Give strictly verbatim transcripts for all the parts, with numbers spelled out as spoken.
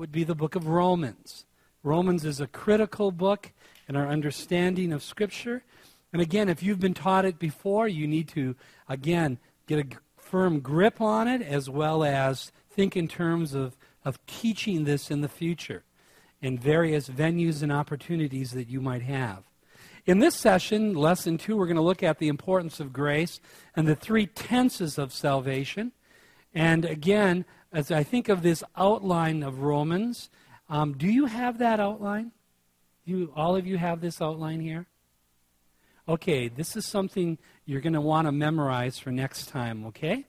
would be the book of Romans. Romans is a critical book in our understanding of Scripture. And again, if you've been taught it before, you need to, again, get a firm grip on it, as well as think in terms of, of teaching this in the future in various venues and opportunities that you might have. In this session, lesson two, we're going to look at the importance of grace and the three tenses of salvation. And again, as I think of this outline of Romans, um, do you have that outline? You, all of you have this outline here? Okay, this is something you're going to want to memorize for next time, okay?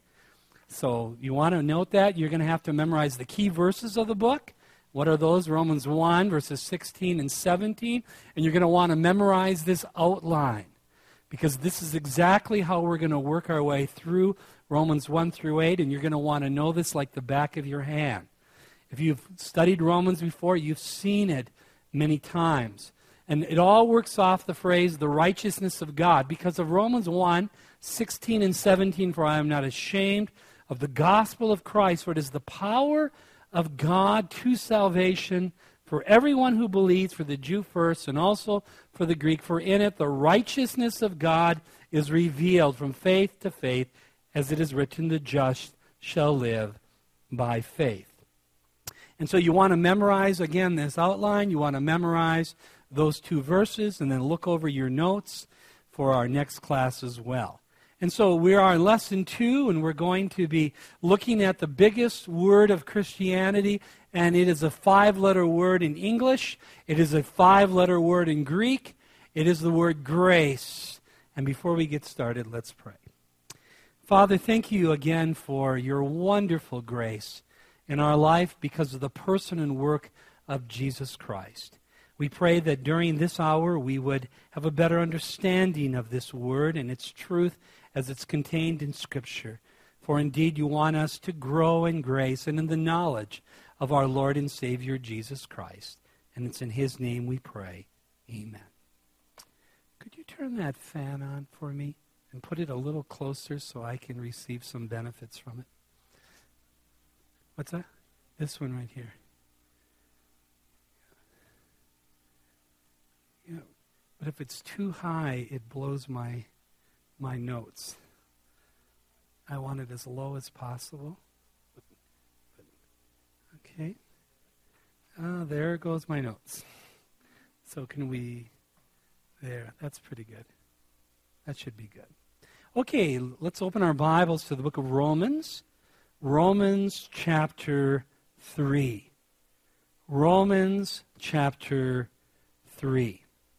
So you want to note that. You're going to have to memorize the key verses of the book. What are those? Romans one, verses sixteen and seventeen. And you're going to want to memorize this outline, because this is exactly how we're going to work our way through Romans one through eight, and you're going to want to know this like the back of your hand. If you've studied Romans before, you've seen it many times. And it all works off the phrase, the righteousness of God, because of Romans one, sixteen and seventeen, for I am not ashamed of the gospel of Christ, for it is the power of God to salvation for everyone who believes, for the Jew first and also for the Greek. For in it the righteousness of God is revealed from faith to faith, as it is written, the just shall live by faith. And so you want to memorize, again, this outline. You want to memorize those two verses and then look over your notes for our next class as well. And so we are in lesson two, and we're going to be looking at the biggest word of Christianity, and it is a five-letter word in English. It is a five-letter word in Greek. It is the word grace. And before we get started, let's pray. Father, thank you again for your wonderful grace in our life because of the person and work of Jesus Christ. We pray that during this hour we would have a better understanding of this word and its truth as it's contained in Scripture. For indeed you want us to grow in grace and in the knowledge of our Lord and Savior Jesus Christ. And it's in His name we pray. Amen. Could you turn that fan on for me and put it a little closer so I can receive some benefits from it? What's that? This one right here. Yeah. But if it's too high, it blows my my notes. I want it as low as possible. Okay. Ah, there goes my notes. So can we... There, that's pretty good. That should be good. Okay, let's open our Bibles to the book of Romans. Romans chapter three. Romans chapter three.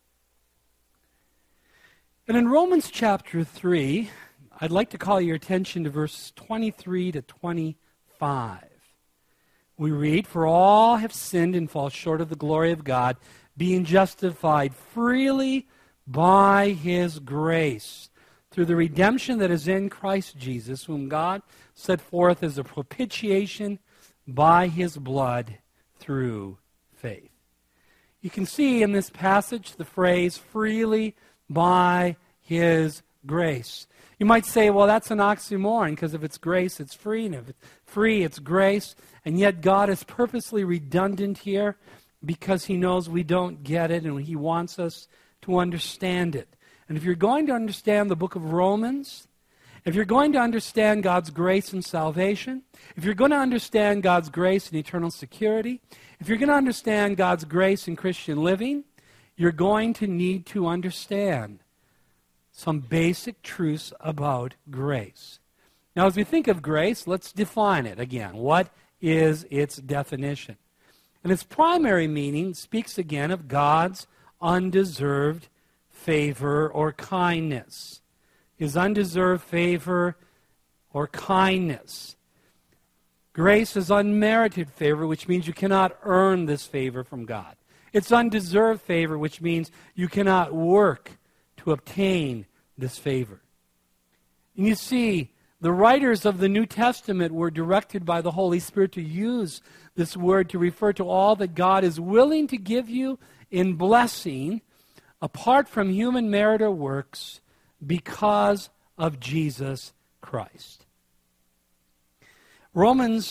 And in Romans chapter three, I'd like to call your attention to verses twenty-three to twenty-five. We read, "For all have sinned and fall short of the glory of God, being justified freely by His grace, through the redemption that is in Christ Jesus, whom God set forth as a propitiation by His blood through faith." You can see in this passage the phrase, freely by His grace. You might say, well, that's an oxymoron, because if it's grace, it's free, and if it's free, it's grace. And yet God is purposely redundant here because He knows we don't get it, and He wants us to understand it. And if you're going to understand the book of Romans, if you're going to understand God's grace and salvation, if you're going to understand God's grace and eternal security, if you're going to understand God's grace in Christian living, you're going to need to understand some basic truths about grace. Now, as we think of grace, let's define it again. What is its definition? And its primary meaning speaks again of God's undeserved favor or kindness. His undeserved favor or kindness. Grace is unmerited favor, which means you cannot earn this favor from God. It's undeserved favor, which means you cannot work to obtain this favor. And you see, the writers of the New Testament were directed by the Holy Spirit to use this word to refer to all that God is willing to give you in blessing apart from human merit or works because of Jesus Christ. Romans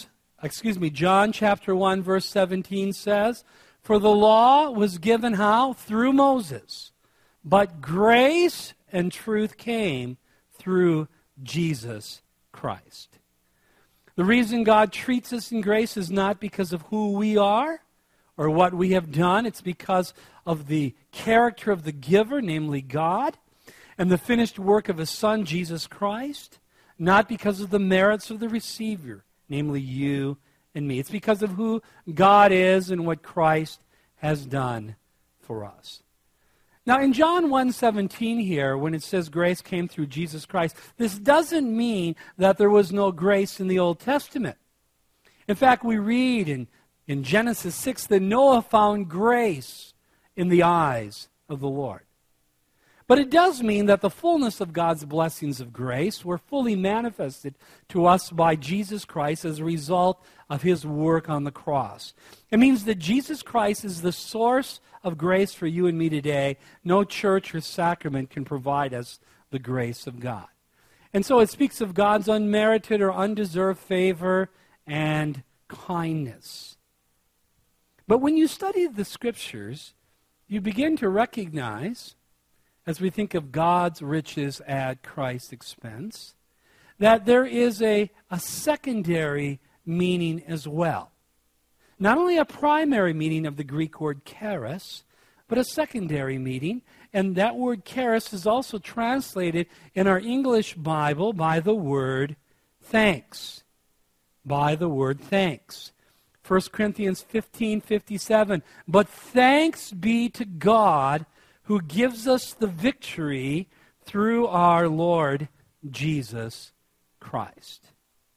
excuse me, John chapter one, verse seventeen says, "For the law was given how? Through Moses. But grace and truth came through Jesus Christ." The reason God treats us in grace is not because of who we are or what we have done. It's because of the character of the giver, namely God, and the finished work of His Son, Jesus Christ, not because of the merits of the receiver, namely you and me. It's because of who God is and what Christ has done for us. Now, in John one seventeen here, when it says grace came through Jesus Christ, this doesn't mean that there was no grace in the Old Testament. In fact, we read in, in Genesis six that Noah found grace in the eyes of the Lord. But it does mean that the fullness of God's blessings of grace were fully manifested to us by Jesus Christ as a result of His work on the cross. It means that Jesus Christ is the source of grace for you and me today. No church or sacrament can provide us the grace of God. And so it speaks of God's unmerited or undeserved favor and kindness. But when you study the Scriptures, you begin to recognize, as we think of God's riches at Christ's expense, that there is a, a secondary meaning as well. Not only a primary meaning of the Greek word charis, but a secondary meaning. And that word charis is also translated in our English Bible by the word thanks. By the word thanks. First Corinthians fifteen fifty-seven. But thanks be to God who gives us the victory through our Lord Jesus Christ.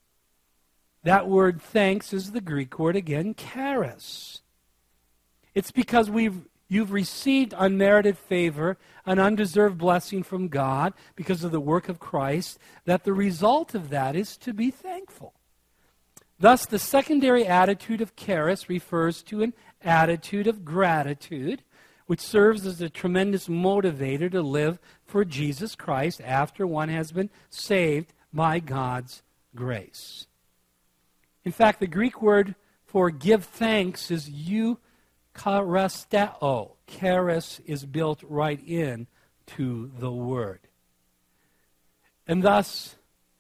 That word thanks is the Greek word again, charis. It's because we've you've received unmerited favor, an undeserved blessing from God because of the work of Christ, that the result of that is to be thankful. Thus, the secondary attitude of charis refers to an attitude of gratitude, which serves as a tremendous motivator to live for Jesus Christ after one has been saved by God's grace. In fact, the Greek word for give thanks is eucharisteo. Charis is built right in to the word. And thus,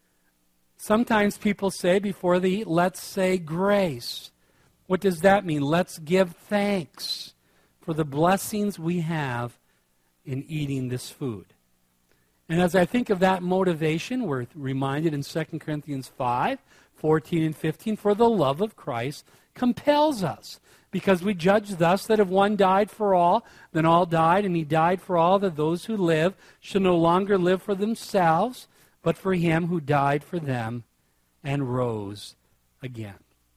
sometimes people say before they eat, let's say grace. What does that mean? Let's give thanks for the blessings we have in eating this food. And as I think of that motivation, we're reminded in Second Corinthians five, fourteen and fifteen, for the love of Christ compels us, because we judge thus that if one died for all, then all died, and He died for all, that those who live shall no longer live for themselves, but for Him who died for them and rose again.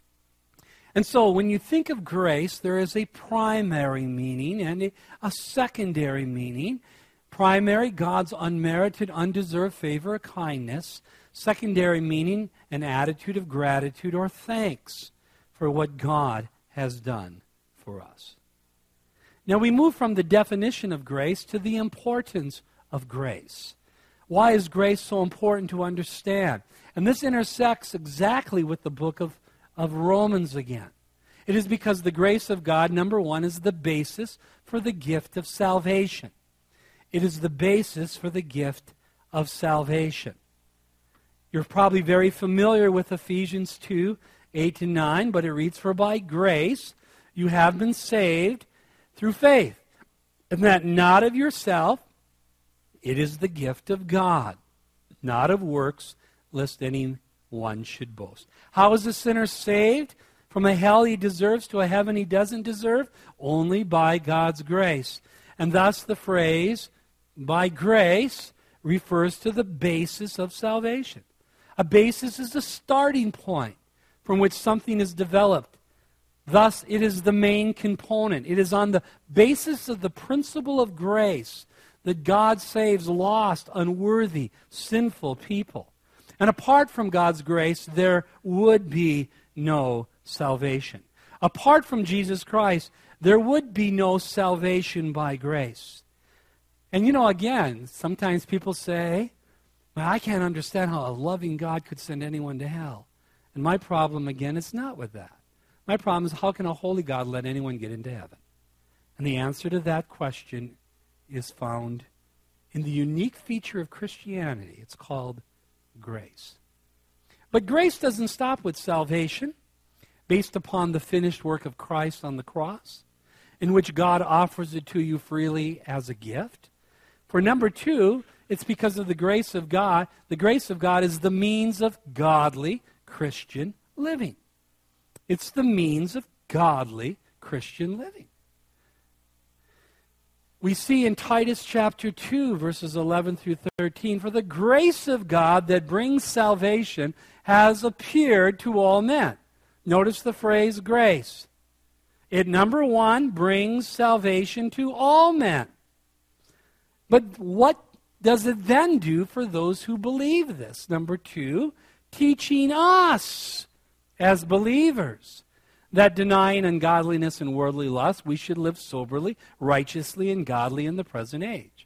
And so when you think of grace, there is a primary meaning and a, a secondary meaning. Primary, God's unmerited, undeserved favor or kindness. Secondary meaning, an attitude of gratitude or thanks for what God has done for us. Now we move from the definition of grace to the importance of grace. Why is grace so important to understand? And this intersects exactly with the book of, of Romans again. It is because the grace of God, number one, is the basis for the gift of salvation. It is the basis for the gift of salvation. You're probably very familiar with Ephesians two, eight and nine, but it reads, for by grace you have been saved through faith, and that not of yourself, it is the gift of God, not of works, lest anyone should boast. How is the sinner saved from a hell he deserves to a heaven he doesn't deserve? Only by God's grace. And thus the phrase, by grace, refers to the basis of salvation. A basis is the starting point from which something is developed. Thus, it is the main component. It is on the basis of the principle of grace that God saves lost, unworthy, sinful people. And apart from God's grace, there would be no salvation. Apart from Jesus Christ, there would be no salvation by grace. And you know, again, sometimes people say, well, I can't understand how a loving God could send anyone to hell. And my problem, again, is not with that. My problem is, how can a holy God let anyone get into heaven? And the answer to that question is found in the unique feature of Christianity. It's called grace. But grace doesn't stop with salvation, based upon the finished work of Christ on the cross, in which God offers it to you freely as a gift. For number two, it's because of the grace of God. The grace of God is the means of godly Christian living. It's the means of godly Christian living. We see in Titus chapter two, verses eleven through thirteen, for the grace of God that brings salvation has appeared to all men. Notice the phrase grace. It, number one, brings salvation to all men. But what does it then do for those who believe this? Number two, teaching us as believers that denying ungodliness and worldly lust, we should live soberly, righteously, and godly in the present age.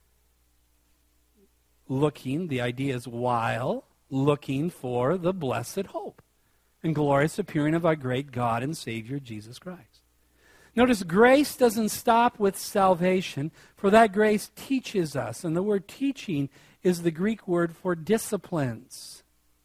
Looking, the idea is while looking for the blessed hope and glorious appearing of our great God and Savior, Jesus Christ. Notice, grace doesn't stop with salvation, for that grace teaches us. And the word teaching is the Greek word for disciplines,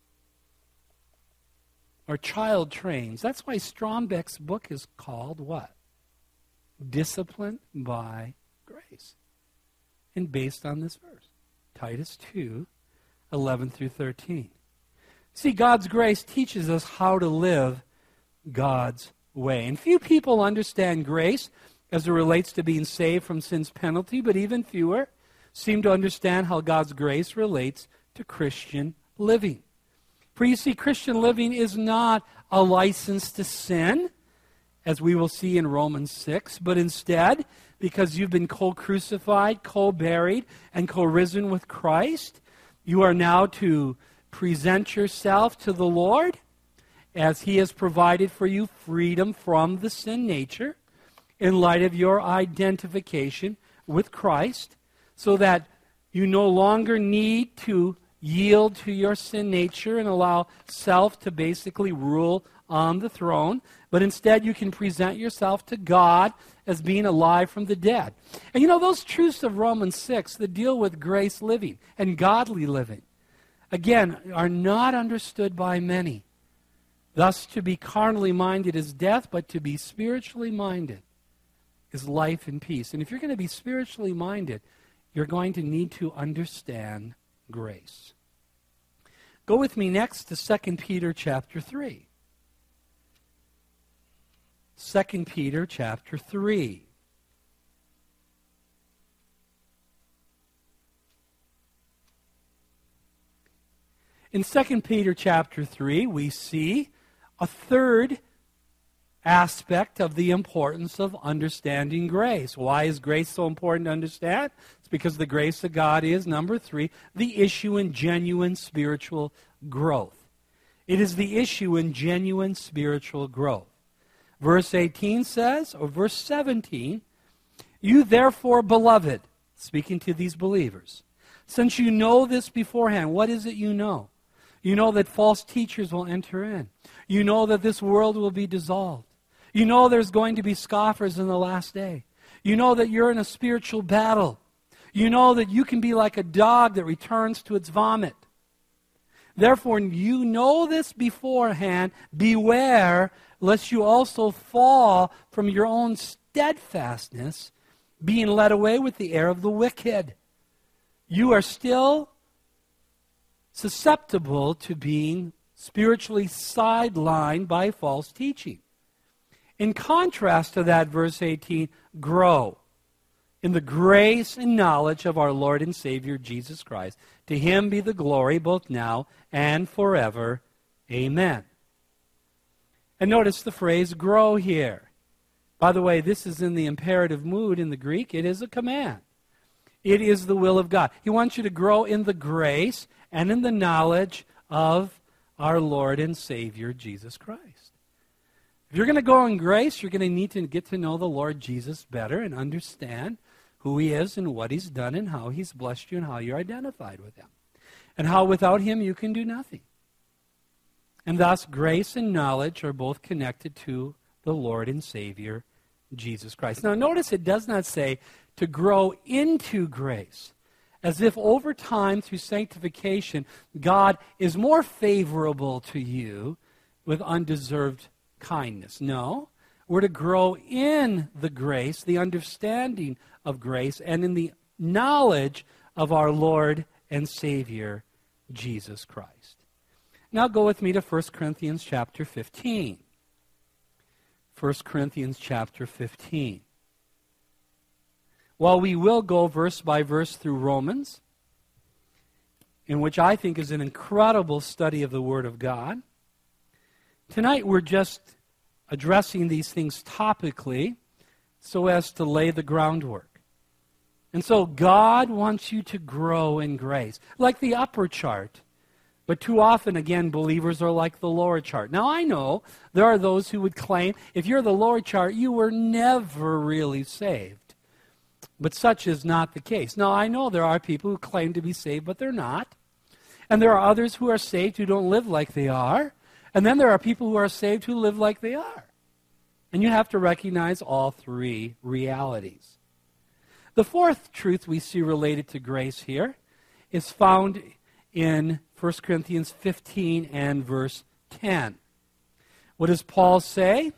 or child trains. That's why Strombeck's book is called what? Discipline by Grace. And based on this verse, Titus two, eleven through thirteen. See, God's grace teaches us how to live God's way. And few people understand grace as it relates to being saved from sin's penalty, but even fewer seem to understand how God's grace relates to Christian living. For you see, Christian living is not a license to sin, as we will see in Romans six, but instead, because you've been co-crucified, co-buried, and co-risen with Christ, you are now to present yourself to the Lord as He has provided for you freedom from the sin nature in light of your identification with Christ, so that you no longer need to yield to your sin nature and allow self to basically rule on the throne, but instead you can present yourself to God as being alive from the dead. And you know, those truths of Romans six that deal with grace living and godly living, again, are not understood by many. Thus, to be carnally minded is death, but to be spiritually minded is life and peace. And if you're going to be spiritually minded, you're going to need to understand grace. Go with me next to Second Peter chapter three. Second Peter chapter three. In Second Peter chapter three, we see a third aspect of the importance of understanding grace. Why is grace so important to understand? It's because the grace of God is, number three, the issue in genuine spiritual growth. It is the issue in genuine spiritual growth. Verse eighteen says, or verse seventeen, you therefore, beloved, speaking to these believers, since you know this beforehand, what is it you know? You know that false teachers will enter in. You know that this world will be dissolved. You know there's going to be scoffers in the last day. You know that you're in a spiritual battle. You know that you can be like a dog that returns to its vomit. Therefore, you know this beforehand. Beware lest you also fall from your own steadfastness, being led away with the air of the wicked. You are still susceptible to being spiritually sidelined by false teaching. In contrast to that, verse eighteen, grow in the grace and knowledge of our Lord and Savior Jesus Christ. To Him be the glory both now and forever. Amen. And notice the phrase grow here. By the way, this is in the imperative mood in the Greek. It is a command. It is the will of God. He wants you to grow in the grace and in the knowledge of our Lord and Savior, Jesus Christ. If you're going to grow in grace, you're going to need to get to know the Lord Jesus better and understand who He is and what He's done and how He's blessed you and how you're identified with Him. And how without Him you can do nothing. And thus, grace and knowledge are both connected to the Lord and Savior, Jesus Christ. Now, notice it does not say to grow into grace, as if over time through sanctification, God is more favorable to you with undeserved kindness. No, we're to grow in the grace, the understanding of grace, and in the knowledge of our Lord and Savior, Jesus Christ. Now go with me to First Corinthians chapter fifteen. First Corinthians chapter fifteen. While we will go verse by verse through Romans, in which I think is an incredible study of the Word of God, tonight we're just addressing these things topically so as to lay the groundwork. And so God wants you to grow in grace, like the upper chart. But too often, again, believers are like the lower chart. Now, I know there are those who would claim, if you're the lower chart, you were never really saved. But such is not the case. Now, I know there are people who claim to be saved, but they're not. And there are others who are saved who don't live like they are. And then there are people who are saved who live like they are. And you have to recognize all three realities. The fourth truth we see related to grace here is found in First Corinthians fifteen and verse ten. What does Paul say?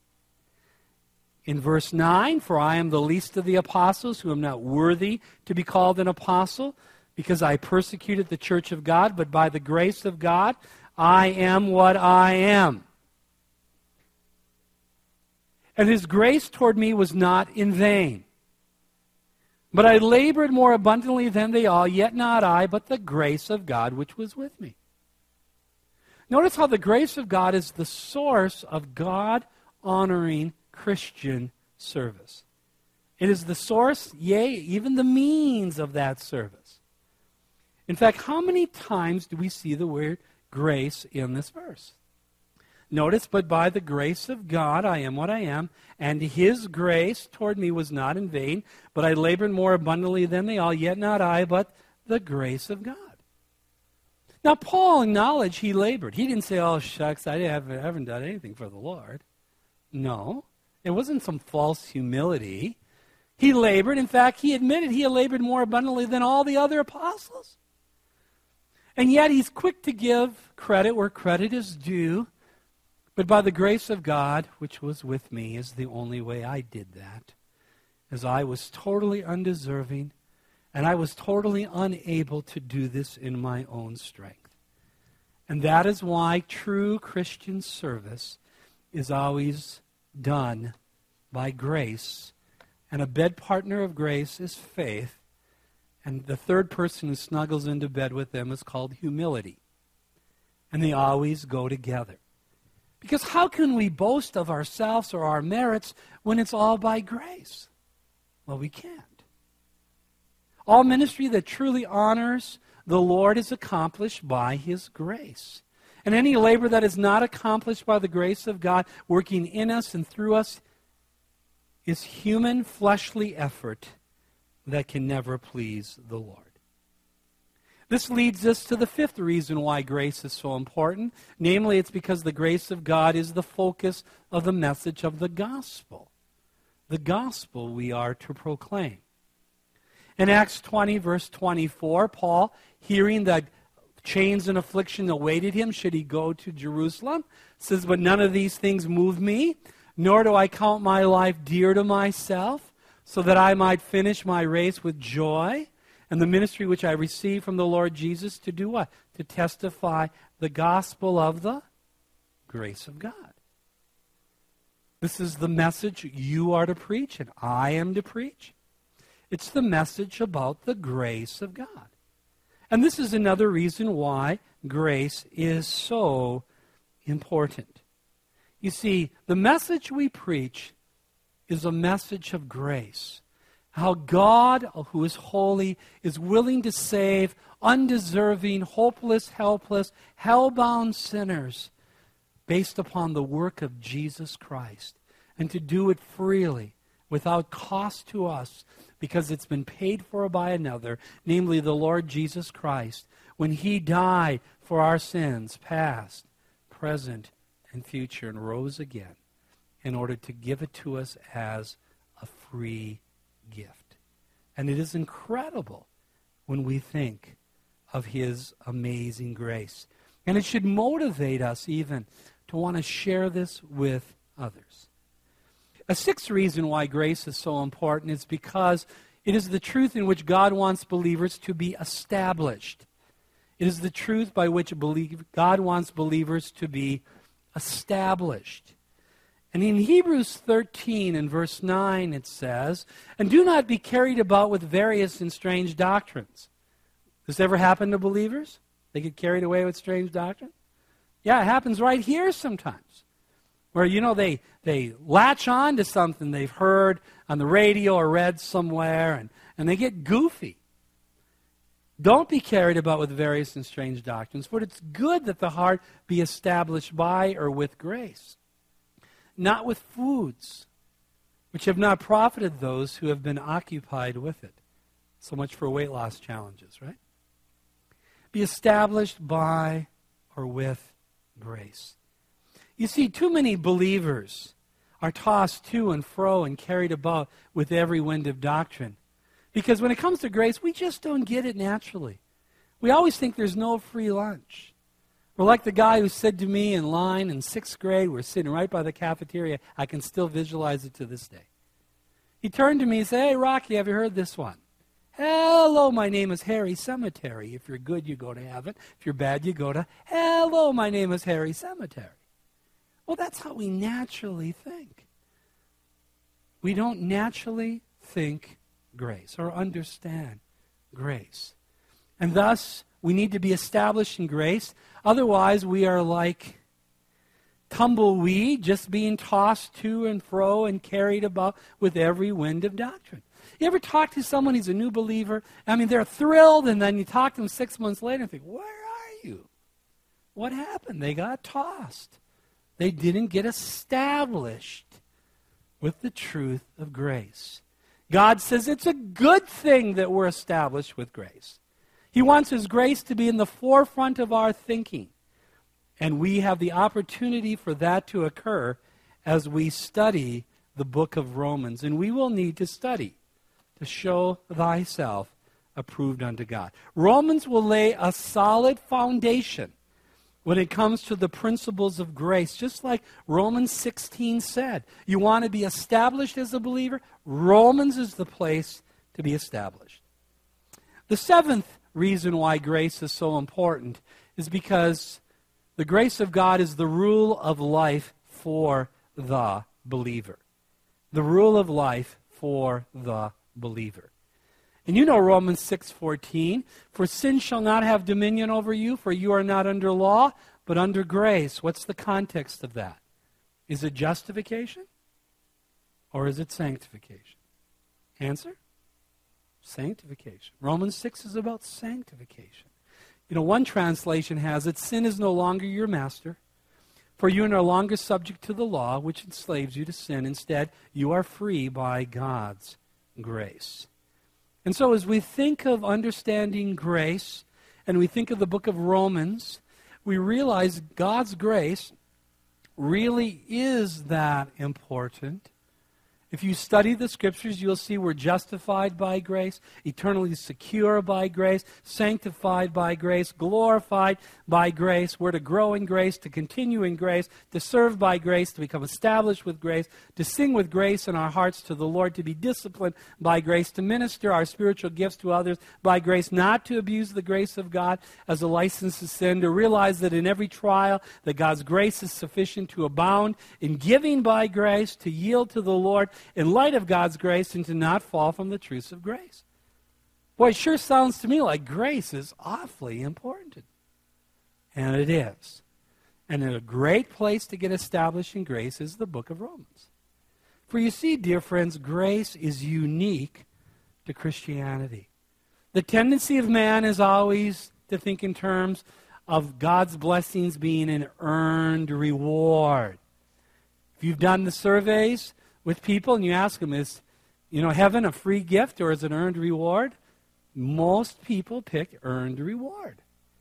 In verse nine, for I am the least of the apostles, who am not worthy to be called an apostle, because I persecuted the church of God, but by the grace of God, I am what I am. And his grace toward me was not in vain. But I labored more abundantly than they all, yet not I, but the grace of God which was with me. Notice how the grace of God is the source of God-honoring Christian service. It is the source, yea, even the means of that service. In fact, how many times do we see the word grace in this verse? Notice, but by the grace of God I am what I am, and his grace toward me was not in vain, but I labored more abundantly than they all, yet not I, but the grace of God. Now, Paul acknowledged he labored. He didn't say, oh, shucks, I haven't, I haven't done anything for the Lord. No, it wasn't some false humility. He labored. In fact, he admitted he had labored more abundantly than all the other apostles. And yet he's quick to give credit where credit is due. But by the grace of God, which was with me, is the only way I did that, as I was totally undeserving, and I was totally unable to do this in my own strength. And that is why true Christian service is always done by grace. And a bed partner of grace is faith. And the third person who snuggles into bed with them is called humility. And they always go together. Because how can we boast of ourselves or our merits when it's all by grace? Well, we can't. All ministry that truly honors the Lord is accomplished by his grace. And any labor that is not accomplished by the grace of God working in us and through us is human, fleshly effort that can never please the Lord. This leads us to the fifth reason why grace is so important. Namely, it's because the grace of God is the focus of the message of the gospel. The gospel we are to proclaim. In Acts twenty, verse twenty-four, Paul, hearing that chains and affliction awaited him should he go to Jerusalem, says, but none of these things move me, nor do I count my life dear to myself, so that I might finish my race with joy, and the ministry which I received from the Lord Jesus to do what? To testify the gospel of the grace of God. This is the message you are to preach and I am to preach. It's the message about the grace of God. And this is another reason why grace is so important. You see, the message we preach is a message of grace. How God, who is holy, is willing to save undeserving, hopeless, helpless, hell-bound sinners based upon the work of Jesus Christ, and to do it freely, without cost to us, because it's been paid for by another, namely the Lord Jesus Christ, when he died for our sins, past, present, and future, and rose again in order to give it to us as a free gift. And it is incredible when we think of his amazing grace. And it should motivate us even to want to share this with others. A sixth reason why grace is so important is because it is the truth in which God wants believers to be established. It is the truth by which believe, God wants believers to be established. And in Hebrews thirteen and verse nine it says, "And do not be carried about with various and strange doctrines." Does this ever happen to believers? They get carried away with strange doctrine? Yeah, it happens right here sometimes. Where, you know, they, they latch on to something they've heard on the radio or read somewhere, and, and they get goofy. Don't be carried about with various and strange doctrines, for it's good that the heart be established by or with grace, not with foods, which have not profited those who have been occupied with it. So much for weight loss challenges, right? Be established by or with grace. You see, too many believers are tossed to and fro and carried about with every wind of doctrine. Because when it comes to grace, we just don't get it naturally. We always think there's no free lunch. We're like the guy who said to me in line in sixth grade, we're sitting right by the cafeteria. I can still visualize it to this day. He turned to me and said, "Hey, Rocky, have you heard this one? Hello, my name is Harry Cemetery. If you're good, you go to heaven. If you're bad, you go to, hello, my name is Harry Cemetery." Well, that's how we naturally think. We don't naturally think grace or understand grace. And thus, we need to be established in grace. Otherwise, we are like tumbleweed, just being tossed to and fro and carried about with every wind of doctrine. You ever talk to someone who's a new believer? I mean, they're thrilled, and then you talk to them six months later and think, where are you? What happened? They got tossed. They didn't get established with the truth of grace. God says it's a good thing that we're established with grace. He wants his grace to be in the forefront of our thinking. And we have the opportunity for that to occur as we study the book of Romans. And we will need to study to show thyself approved unto God. Romans will lay a solid foundation when it comes to the principles of grace, just like Romans sixteen said. You want to be established as a believer? Romans is the place to be established. The seventh reason why grace is so important is because the grace of God is the rule of life for the believer. The rule of life for the believer. And you know Romans six fourteen, "For sin shall not have dominion over you, for you are not under law, but under grace." What's the context of that? Is it justification? Or is it sanctification? Answer? Sanctification. Romans six is about sanctification. You know, one translation has it, "Sin is no longer your master, for you are no longer subject to the law, which enslaves you to sin. Instead, you are free by God's grace." And so as we think of understanding grace, and we think of the book of Romans, we realize God's grace really is that important. If you study the Scriptures, you'll see we're justified by grace, eternally secure by grace, sanctified by grace, glorified by grace. We're to grow in grace, to continue in grace, to serve by grace, to become established with grace, to sing with grace in our hearts to the Lord, to be disciplined by grace, to minister our spiritual gifts to others by grace, not to abuse the grace of God as a license to sin, to realize that in every trial that God's grace is sufficient to abound, in giving by grace, to yield to the Lord in light of God's grace, and to not fall from the truths of grace. Boy, it sure sounds to me like grace is awfully important. And it is. And a great place to get established in grace is the book of Romans. For you see, dear friends, grace is unique to Christianity. The tendency of man is always to think in terms of God's blessings being an earned reward. If you've done the surveys with people and you ask them, is, you know, heaven a free gift or is it an earned reward? Most people pick earned reward.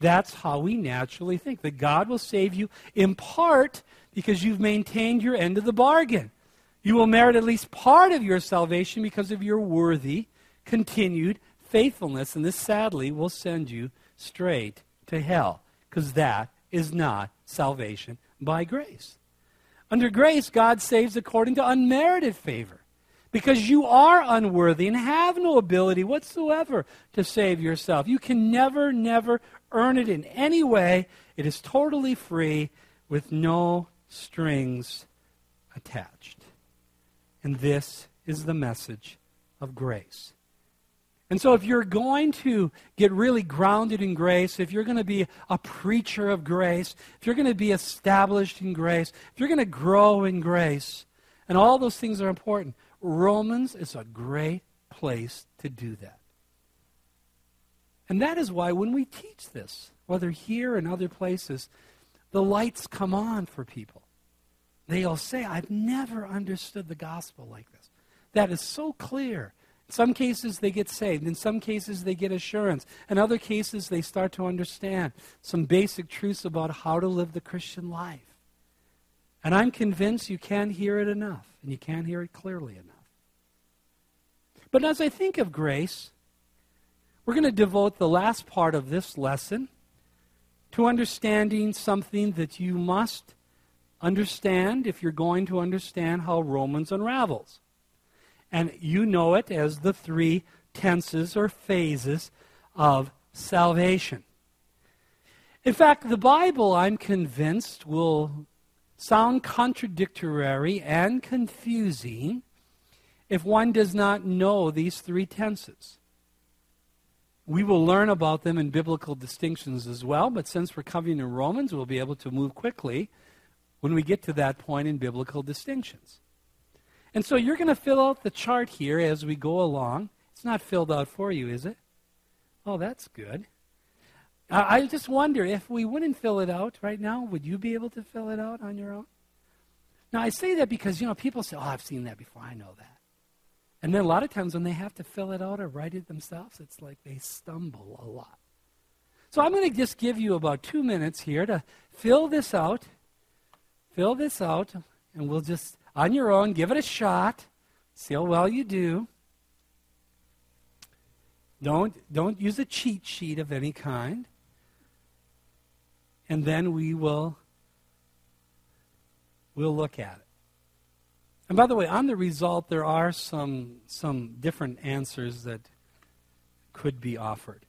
That's how we naturally think, that God will save you in part because you've maintained your end of the bargain. You will merit at least part of your salvation because of your worthy, continued faithfulness, and this sadly will send you straight to hell, because that is not salvation by grace. Under grace, God saves according to unmerited favor, because you are unworthy and have no ability whatsoever to save yourself. You can never, never earn it in any way. It is totally free with no strings attached. And this is the message of grace. And so if you're going to get really grounded in grace, if you're going to be a preacher of grace, if you're going to be established in grace, if you're going to grow in grace, and all those things are important, Romans is a great place to do that. And that is why when we teach this, whether here and other places, the lights come on for people. They'll say, I've never understood the gospel like this. That is so clear. In some cases, they get saved. In some cases, they get assurance. In other cases, they start to understand some basic truths about how to live the Christian life. And I'm convinced you can't hear it enough, and you can't hear it clearly enough. But as I think of grace, we're going to devote the last part of this lesson to understanding something that you must understand if you're going to understand how Romans unravels. And you know it as the three tenses or phases of salvation. In fact, the Bible, I'm convinced, will sound contradictory and confusing if one does not know these three tenses. We will learn about them in biblical distinctions as well, but since we're covering in Romans, we'll be able to move quickly when we get to that point in biblical distinctions. And so you're going to fill out the chart here as we go along. It's not filled out for you, is it? Oh, that's good. I, I just wonder, if we wouldn't fill it out right now, would you be able to fill it out on your own? Now, I say that because, you know, people say, oh, I've seen that before, I know that. And then a lot of times when they have to fill it out or write it themselves, it's like they stumble a lot. So I'm going to just give you about two minutes here to fill this out. Fill this out, and we'll just, on your own, give it a shot. See how well you do. Don't, don't use a cheat sheet of any kind. And then we will we'll look at it. And by the way, on the result, there are some, some different answers that could be offered.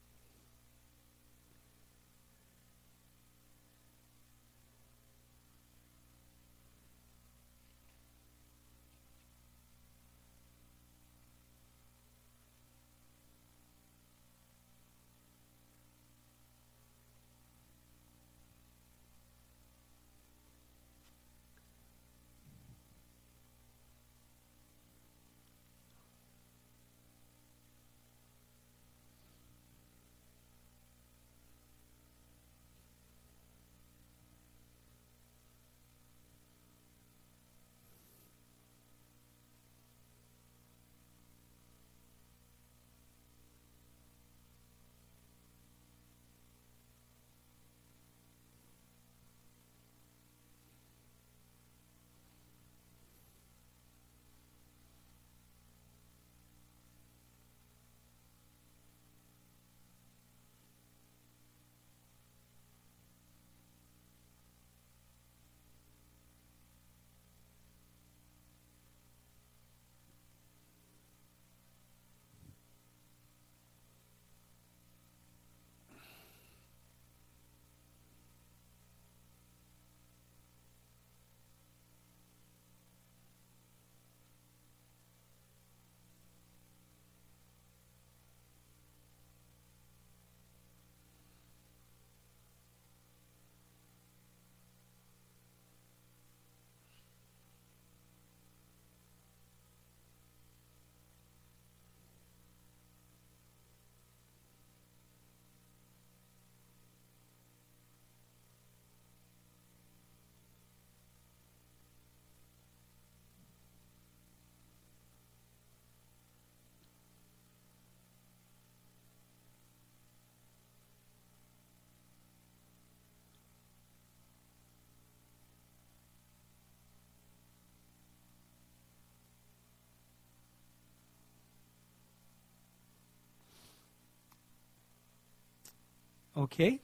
Okay.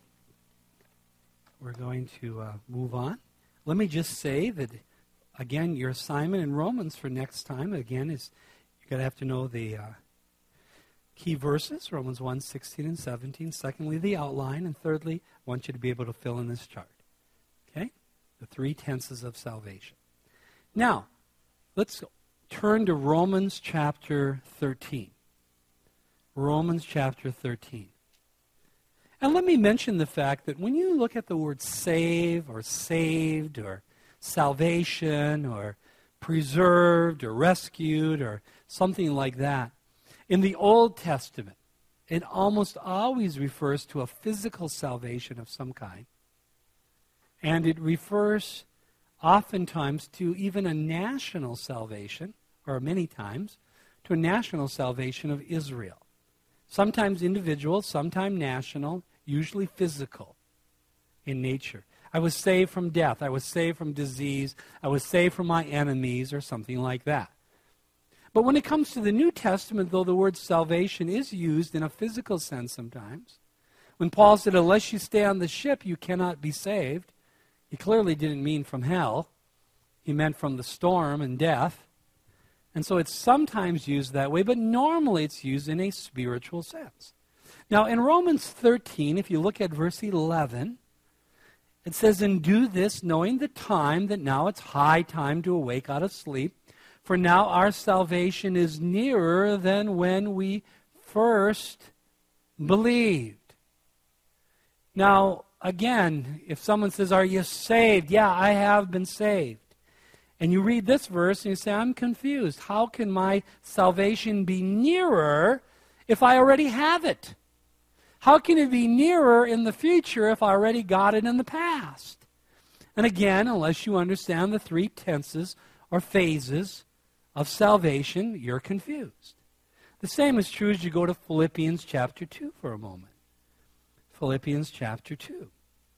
We're going to uh, move on. Let me just say that, again, your assignment in Romans for next time, again, is you're going to have to know the uh, key verses, Romans one, sixteen and seventeen. Secondly, the outline. And thirdly, I want you to be able to fill in this chart. Okay? The three tenses of salvation. Now, let's turn to Romans chapter thirteen. Romans chapter thirteen. And let me mention the fact that when you look at the word save or saved or salvation or preserved or rescued or something like that, in the Old Testament, it almost always refers to a physical salvation of some kind. And it refers oftentimes to even a national salvation, or many times, to a national salvation of Israel. Sometimes individual, sometimes national, usually physical in nature. I was saved from death. I was saved from disease. I was saved from my enemies, or something like that. But when it comes to the New Testament, though the word salvation is used in a physical sense sometimes, when Paul said, unless you stay on the ship, you cannot be saved, he clearly didn't mean from hell. He meant from the storm and death. And so it's sometimes used that way, but normally it's used in a spiritual sense. Now, in Romans thirteen, if you look at verse eleven, it says, and do this knowing the time, that now it's high time to awake out of sleep, for now our salvation is nearer than when we first believed. Now, again, if someone says, are you saved? Yeah, I have been saved. And you read this verse and you say, I'm confused. How can my salvation be nearer if I already have it? How can it be nearer in the future if I already got it in the past? And again, unless you understand the three tenses or phases of salvation, you're confused. The same is true as you go to Philippians chapter two for a moment. Philippians chapter two.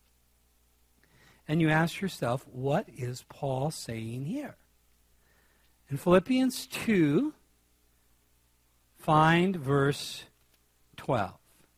And you ask yourself, what is Paul saying here? In Philippians two, find verse twelve.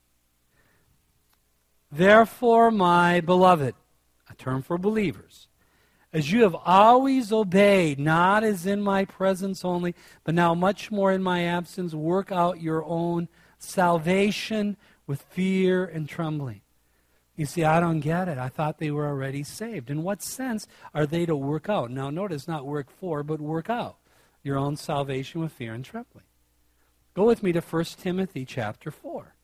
Therefore, my beloved, a term for believers, as you have always obeyed, not as in my presence only, but now much more in my absence, work out your own salvation with fear and trembling. You see, I don't get it. I thought they were already saved. In what sense are they to work out? Now, notice not work for, but work out your own salvation with fear and trembling. Go with me to First Timothy chapter four.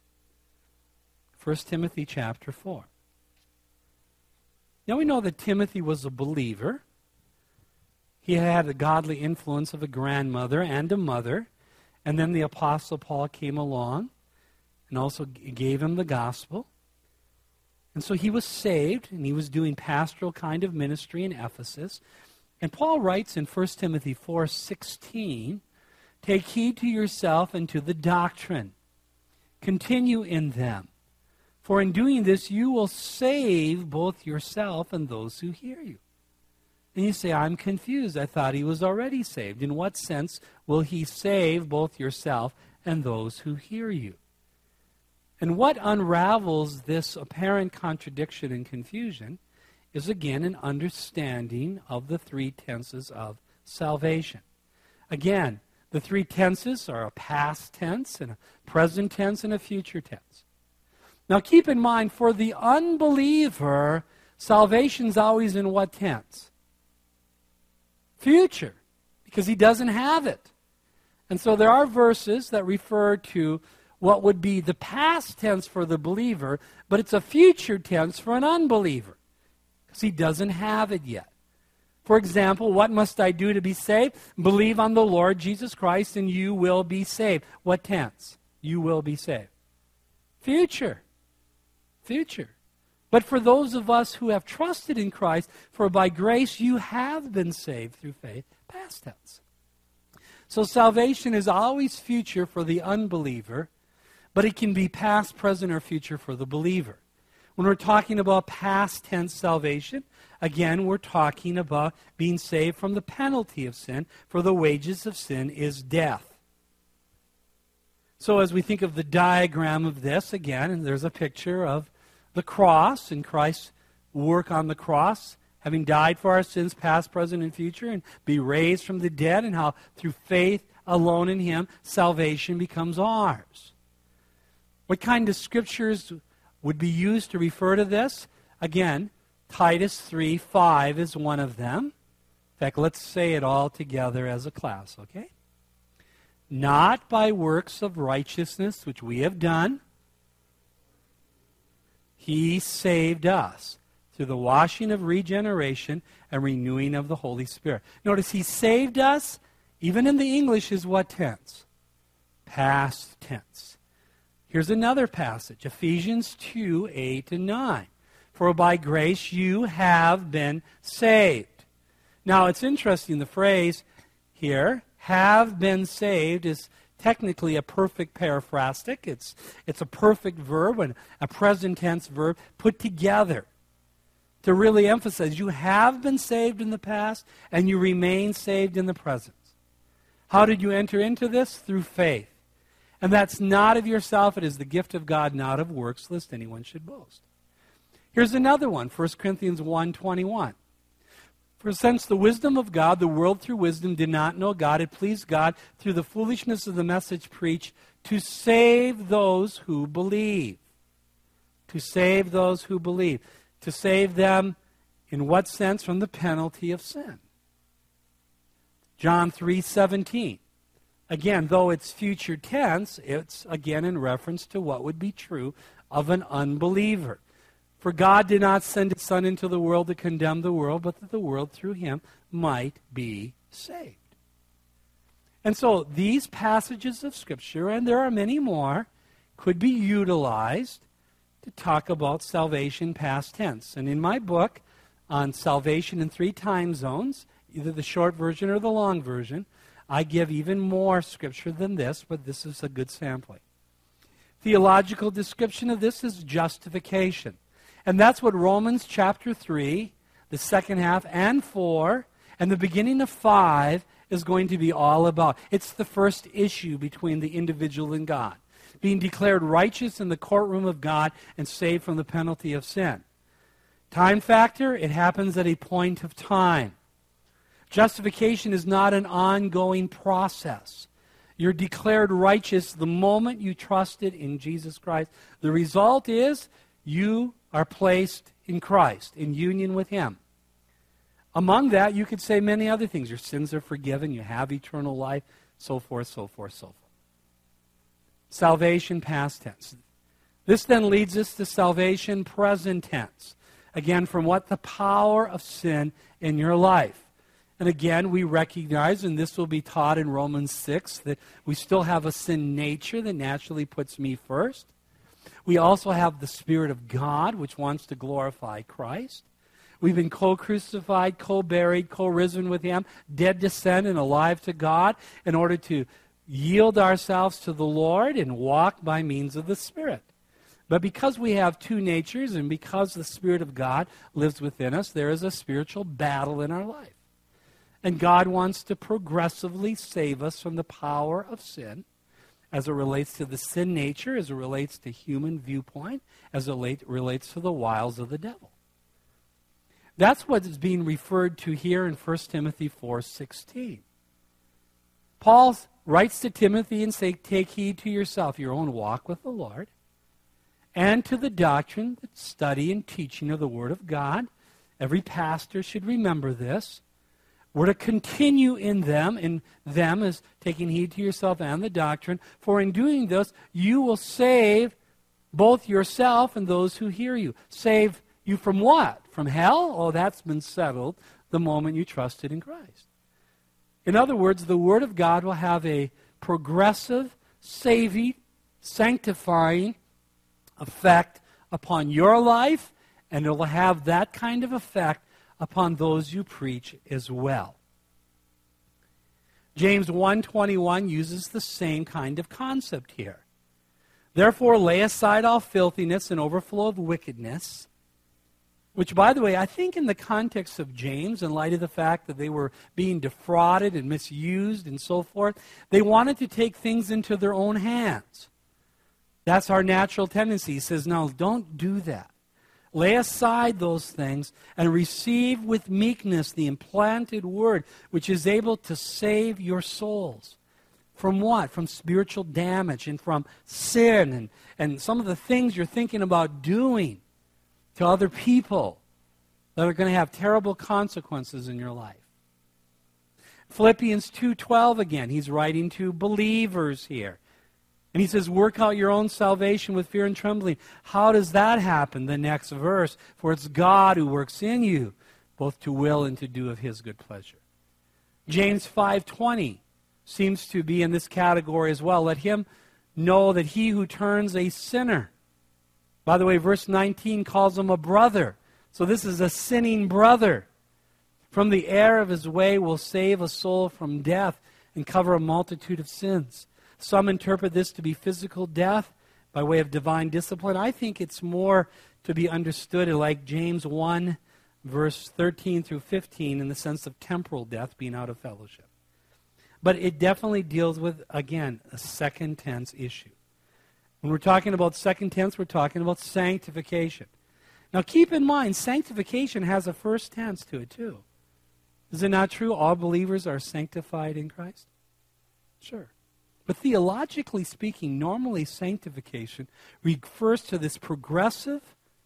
First Timothy chapter four. Now we know that Timothy was a believer. He had the godly influence of a grandmother and a mother. And then the Apostle Paul came along and also gave him the gospel. And so he was saved, and he was doing pastoral kind of ministry in Ephesus. And Paul writes in First Timothy four sixteen, take heed to yourself and to the doctrine. Continue in them. For in doing this, you will save both yourself and those who hear you. And you say, I'm confused. I thought he was already saved. In what sense will he save both yourself and those who hear you? And what unravels this apparent contradiction and confusion is, again, an understanding of the three tenses of salvation. Again, the three tenses are a past tense, and a present tense, and a future tense. Now keep in mind, for the unbeliever, salvation's always in what tense? Future, because he doesn't have it. And so there are verses that refer to what would be the past tense for the believer, but it's a future tense for an unbeliever, because he doesn't have it yet. For example, what must I do to be saved? Believe on the Lord Jesus Christ and you will be saved. What tense? You will be saved. Future. Future. But for those of us who have trusted in Christ, for by grace you have been saved through faith, past tense. So salvation is always future for the unbeliever, but it can be past, present, or future for the believer. When we're talking about past tense salvation, again, we're talking about being saved from the penalty of sin, for the wages of sin is death. So as we think of the diagram of this, again, and there's a picture of the cross and Christ's work on the cross, having died for our sins, past, present, and future, and be raised from the dead, and how through faith alone in him, salvation becomes ours. What kind of scriptures would be used to refer to this? Again, Titus three five is one of them. In fact, let's say it all together as a class, okay? Not by works of righteousness which we have done, he saved us through the washing of regeneration and renewing of the Holy Spirit. Notice he saved us, even in the English, is what tense? Past tense. Here's another passage, Ephesians two, eight and nine. For by grace you have been saved. Now it's interesting, the phrase here, have been saved, is technically a perfect paraphrastic. It's, it's a perfect verb, and a present tense verb put together to really emphasize you have been saved in the past and you remain saved in the present. How did you enter into this? Through faith. And that's not of yourself. It is the gift of God, not of works, lest anyone should boast. Here's another one, First Corinthians one twenty-one. For since the wisdom of God, the world through wisdom did not know God, it pleased God through the foolishness of the message preached to save those who believe. To save those who believe. To save them in what sense? From the penalty of sin. John three seventeen. Again, though it's future tense, it's again in reference to what would be true of an unbeliever. For God did not send his Son into the world to condemn the world, but that the world through him might be saved. And so these passages of Scripture, and there are many more, could be utilized to talk about salvation past tense. And in my book on salvation in three time zones, either the short version or the long version, I give even more Scripture than this, but this is a good sampling. Theological description of this is justification. And that's what Romans chapter three, the second half, and four, and the beginning of five is going to be all about. It's the first issue between the individual and God. Being declared righteous in the courtroom of God and saved from the penalty of sin. Time factor, it happens at a point of time. Justification is not an ongoing process. You're declared righteous the moment you trusted in Jesus Christ. The result is you are placed in Christ, in union with him. Among that, you could say many other things. Your sins are forgiven, you have eternal life, so forth, so forth, so forth. Salvation past tense. This then leads us to salvation present tense. Again, from what? The power of sin in your life. And again, we recognize, and this will be taught in Romans six, that we still have a sin nature that naturally puts me first. We also have the Spirit of God, which wants to glorify Christ. We've been co-crucified, co-buried, co-risen with him, dead to sin and alive to God, in order to yield ourselves to the Lord and walk by means of the Spirit. But because we have two natures, and because the Spirit of God lives within us, there is a spiritual battle in our life. And God wants to progressively save us from the power of sin, as it relates to the sin nature, as it relates to human viewpoint, as it relates to the wiles of the devil. That's what is being referred to here in First Timothy four sixteen. Paul writes to Timothy and says, take heed to yourself, your own walk with the Lord, and to the doctrine, the study and teaching of the Word of God. Every pastor should remember this. We're to continue in them, in them as taking heed to yourself and the doctrine, for in doing this, you will save both yourself and those who hear you. Save you from what? From hell? Oh, that's been settled the moment you trusted in Christ. In other words, the Word of God will have a progressive, saving, sanctifying effect upon your life, and it will have that kind of effect upon those you preach as well. James one twenty-one uses the same kind of concept here. Therefore, lay aside all filthiness and overflow of wickedness, Which, by the way, I think in the context of James, in light of the fact that they were being defrauded and misused and so forth, they wanted to take things into their own hands. That's our natural tendency. He says, no, don't do that. Lay aside those things and receive with meekness the implanted word, which is able to save your souls. From what? From spiritual damage and from sin and, and some of the things you're thinking about doing to other people that are going to have terrible consequences in your life. Philippians two twelve again, he's writing to believers here. And he says, work out your own salvation with fear and trembling. How does that happen? The next verse, for it's God who works in you, both to will and to do of his good pleasure. James five twenty seems to be in this category as well. Let him know that he who turns a sinner. By the way, verse nineteen calls him a brother. So this is a sinning brother. From the error of his way will save a soul from death and cover a multitude of sins. Some interpret this to be physical death by way of divine discipline. I think it's more to be understood like James one, verse thirteen through fifteen, in the sense of temporal death, being out of fellowship. But it definitely deals with, again, a second tense issue. When we're talking about second tense, we're talking about sanctification. Now keep in mind, sanctification has a first tense to it too. Is it not true all believers are sanctified in Christ? Sure. But theologically speaking, normally sanctification refers to this progressive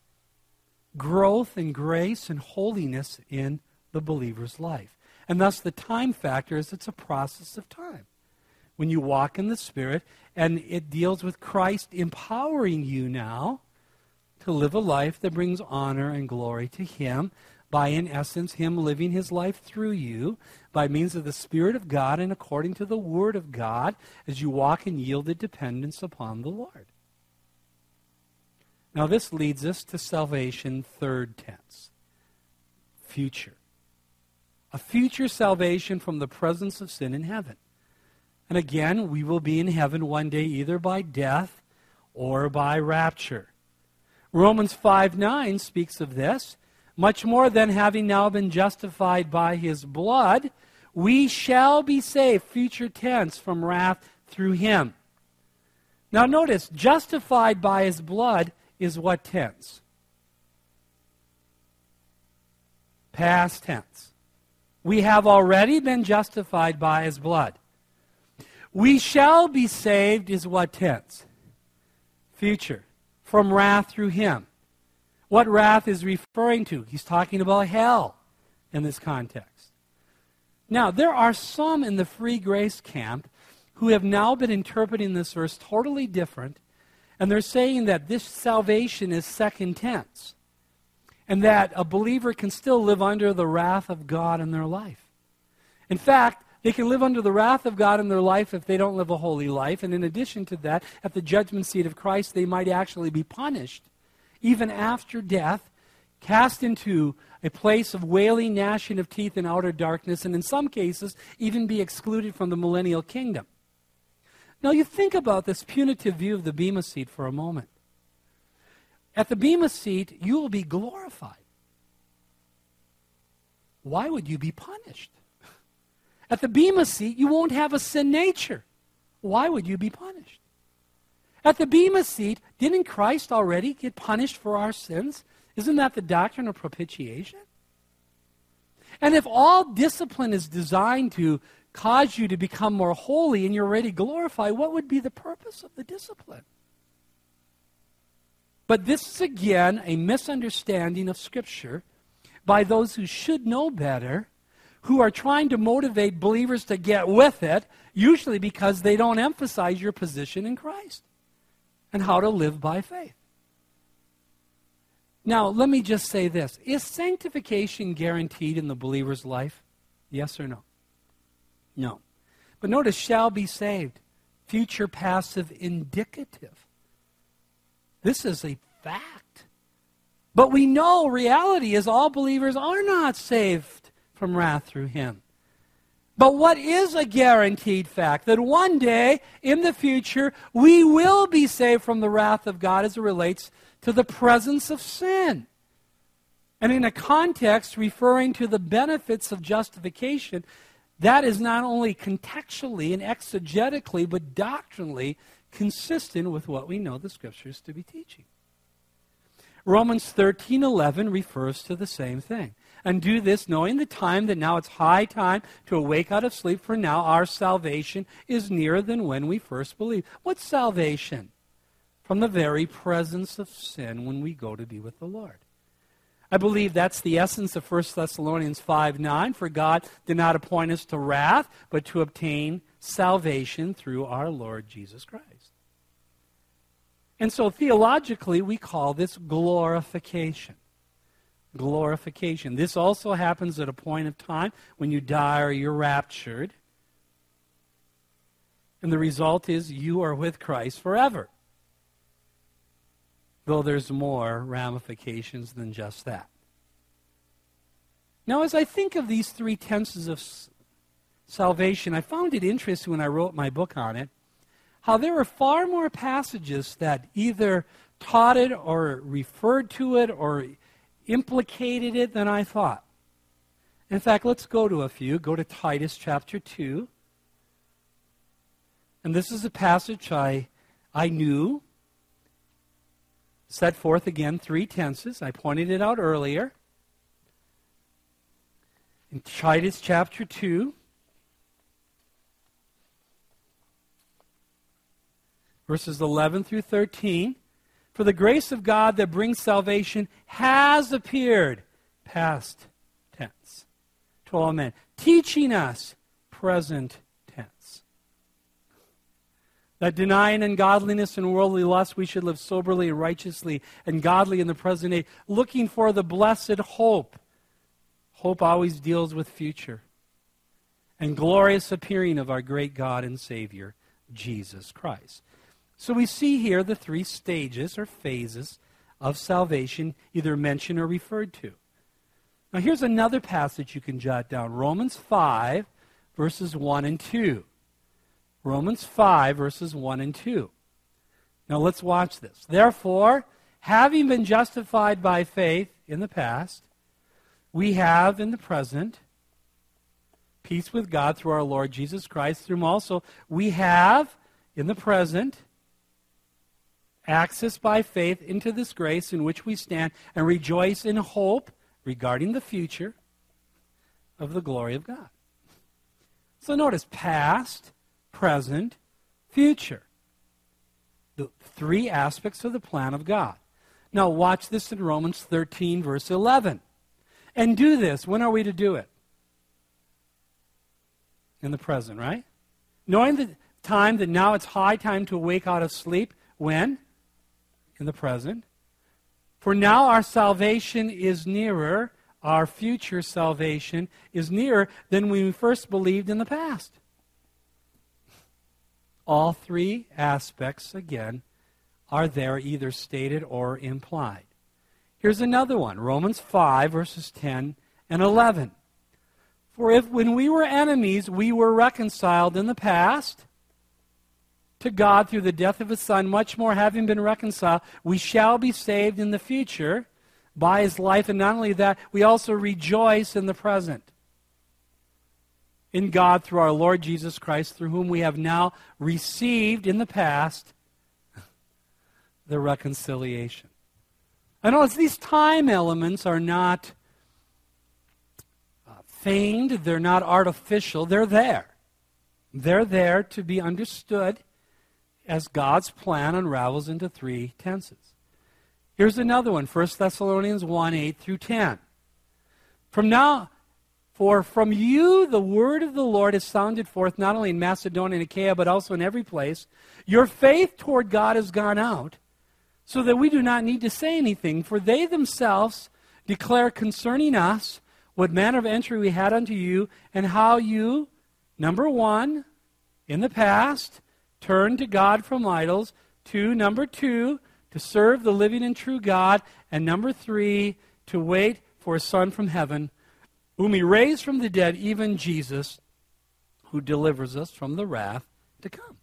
growth in grace and holiness in the believer's life. And thus the time factor is it's a process of time. When you walk in the Spirit, and it deals with Christ empowering you now to live a life that brings honor and glory to him by, in essence, him living his life through you by means of the Spirit of God and according to the Word of God as you walk in yielded dependence upon the Lord. Now this leads us to salvation, third tense, future. A future salvation from the presence of sin in heaven. And again, we will be in heaven one day either by death or by rapture. Romans five nine speaks of this. Much more than having now been justified by his blood, we shall be saved, future tense, from wrath through him. Now notice, justified by his blood is what tense? Past tense. We have already been justified by his blood. We shall be saved is what tense? Future. From wrath through him. What wrath is referring to? He's talking about hell in this context. Now, there are some in the free grace camp who have now been interpreting this verse totally different, and they're saying that this salvation is second tense, and that a believer can still live under the wrath of God in their life. In fact, they can live under the wrath of God in their life if they don't live a holy life, and in addition to that, at the judgment seat of Christ, they might actually be punished, even after death, cast into a place of wailing, gnashing of teeth and outer darkness, and in some cases, even be excluded from the millennial kingdom. Now you think about this punitive view of the Bema seat for a moment. At the Bema seat, you will be glorified. Why would you be punished? At the Bema seat, you won't have a sin nature. Why would you be punished? At the Bema seat, didn't Christ already get punished for our sins? Isn't that the doctrine of propitiation? And if all discipline is designed to cause you to become more holy and you're already glorified, what would be the purpose of the discipline? But this is again a misunderstanding of Scripture by those who should know better, who are trying to motivate believers to get with it, usually because they don't emphasize your position in Christ and how to live by faith. Now, let me just say this. Is sanctification guaranteed in the believer's life? Yes or no? No. But notice, shall be saved. Future passive indicative. This is a fact. But we know reality is all believers are not saved from wrath through him. But what is a guaranteed fact? That one day in the future we will be saved from the wrath of God as it relates to the presence of sin. And in a context referring to the benefits of justification, that is not only contextually and exegetically, but doctrinally consistent with what we know the Scriptures to be teaching. Romans thirteen eleven refers to the same thing. And do this knowing the time that now it's high time to awake out of sleep, for now our salvation is nearer than when we first believed. What's salvation? From the very presence of sin when we go to be with the Lord. I believe that's the essence of First Thessalonians five nine. For God did not appoint us to wrath, but to obtain salvation through our Lord Jesus Christ. And so theologically, we call this glorification. Glorification. This also happens at a point of time when you die or you're raptured. And the result is you are with Christ forever. Though there's more ramifications than just that. Now, as I think of these three tenses of salvation, I found it interesting when I wrote my book on it, how there are far more passages that either taught it or referred to it or implicated it than I thought. In fact, let's go to a few. Go to Titus chapter two. And this is a passage I, I knew. Set forth again three tenses. I pointed it out earlier. In Titus chapter two, verses eleven through thirteen, for the grace of God that brings salvation has appeared, past tense, to all men, teaching us, present tense, that denying ungodliness and worldly lust, we should live soberly and righteously and godly in the present age, looking for the blessed hope. Hope always deals with future. And glorious appearing of our great God and Savior, Jesus Christ. So we see here the three stages or phases of salvation either mentioned or referred to. Now here's another passage you can jot down. Romans five, verses one and two. Romans five, verses one and two. Now let's watch this. Therefore, having been justified by faith in the past, we have in the present peace with God through our Lord Jesus Christ, through whom also we have in the present access by faith into this grace in which we stand and rejoice in hope regarding the future of the glory of God. So notice past, present, future. The three aspects of the plan of God. Now watch this in Romans thirteen, verse eleven. And do this. When are we to do it? In the present, right? Knowing the time that now it's high time to awake out of sleep. When? In the present. For now our salvation is nearer, our future salvation is nearer than when we first believed in the past. All three aspects, again, are there either stated or implied. Here's another one, Romans five, verses ten and eleven. For if when we were enemies, we were reconciled in the past to God through the death of His Son, much more having been reconciled, we shall be saved in the future by His life. And not only that, we also rejoice in the present in God through our Lord Jesus Christ, through whom we have now received in the past the reconciliation. I know these time elements are not uh, feigned, they're not artificial, they're there. They're there to be understood as God's plan unravels into three tenses. Here's another one, First Thessalonians one, eight through ten. From now, for from you the word of the Lord is sounded forth, not only in Macedonia and Achaia, but also in every place. Your faith toward God has gone out, so that we do not need to say anything, for they themselves declare concerning us what manner of entry we had unto you, and how you, number one, in the past, turned to God from idols, two, number two, to serve the living and true God, and number three, to wait for a Son from heaven, whom He raised from the dead, even Jesus, who delivers us from the wrath to come.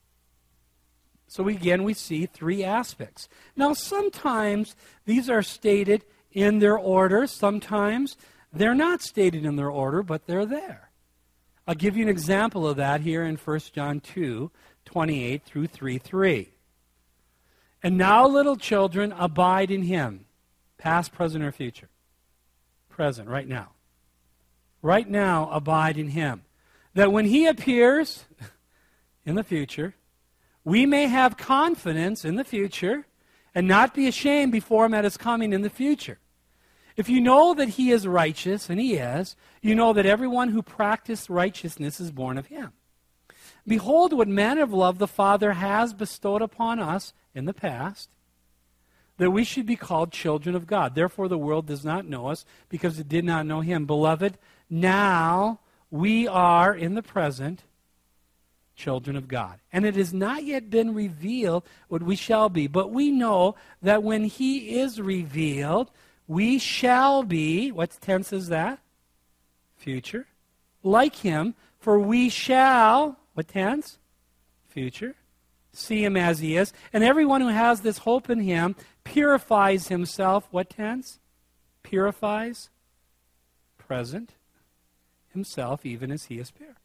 So again, we see three aspects. Now, sometimes these are stated in their order. Sometimes they're not stated in their order, but they're there. I'll give you an example of that here in First John two, twenty-eight through three three. And now, little children, abide in him. Past, present, or future? Present, right now. Right now, abide in him. That when he appears in the future, we may have confidence in the future and not be ashamed before him at his coming in the future. If you know that he is righteous, and he is, you know that everyone who practices righteousness is born of him. Behold, what manner of love the Father has bestowed upon us in the past, that we should be called children of God. Therefore the world does not know us, because it did not know him. Beloved, now we are in the present children of God. And it has not yet been revealed what we shall be. But we know that when he is revealed, we shall be, what tense is that? Future. Like him, for we shall, what tense? Future. See him as he is. And everyone who has this hope in him purifies himself, what tense? Purifies. Present. Himself, even as he is pure.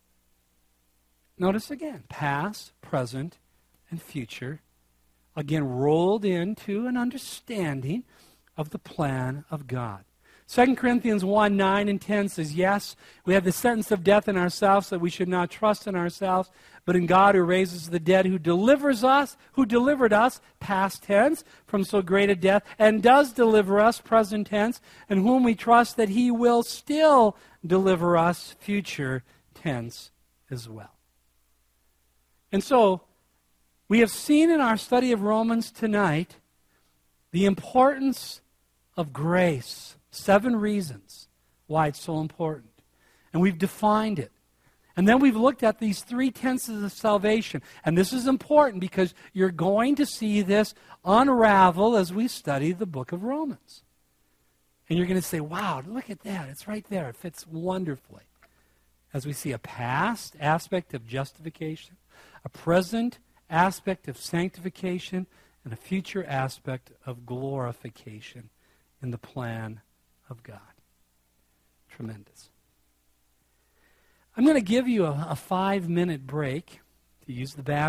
Notice again, past, present, and future, again rolled into an understanding of the plan of God. Second Corinthians one, nine and ten says, yes, we have the sentence of death in ourselves, that we should not trust in ourselves, but in God who raises the dead, who delivers us, who delivered us, past tense, from so great a death, and does deliver us, present tense, and whom we trust that he will still deliver us, future tense as well. And so, we have seen in our study of Romans tonight the importance of grace. Seven reasons why it's so important. And we've defined it. And then we've looked at these three tenses of salvation. And this is important because you're going to see this unravel as we study the book of Romans. And you're going to say, wow, look at that. It's right there. It fits wonderfully. As we see a past aspect of justification, a present aspect of sanctification, and a future aspect of glorification in the plan of God. Tremendous. I'm going to give you a, a five-minute break to use the bathroom.